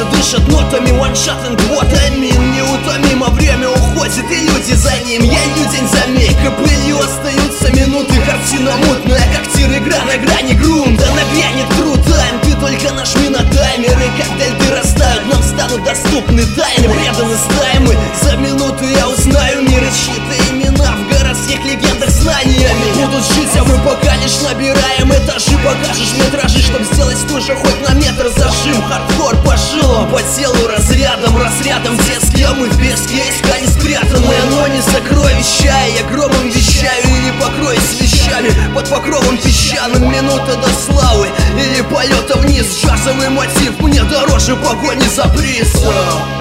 сердце дышат нотами, ваншотом, квотами. Неутомимо время уходит, и люди за ним. Я день за миг, пылью остаются минуты. Картина мутная, как тир, игра на грани грунта. Нагрянет крутайм, ты только нажми на таймер, и когда льды растают, нам станут доступны тайны. Преданы стаи мы, за минуту я узнаю мир и чьи-то имена в городских легендах знаниями. Будут жить, а мы пока лишь набираем этажи. Покажешь метражи, чтоб сделать тоже хоть на метр зажим. Хардкор по жилам, по телу разрядом. Те, с кем мы в песке, искали спрятанное, но не сокровища. Я громом вещаю и не покроюсь вещами под покровом песчаным. Минута до славы или полета вниз. Джазовый мотив мне дороже погони за призом.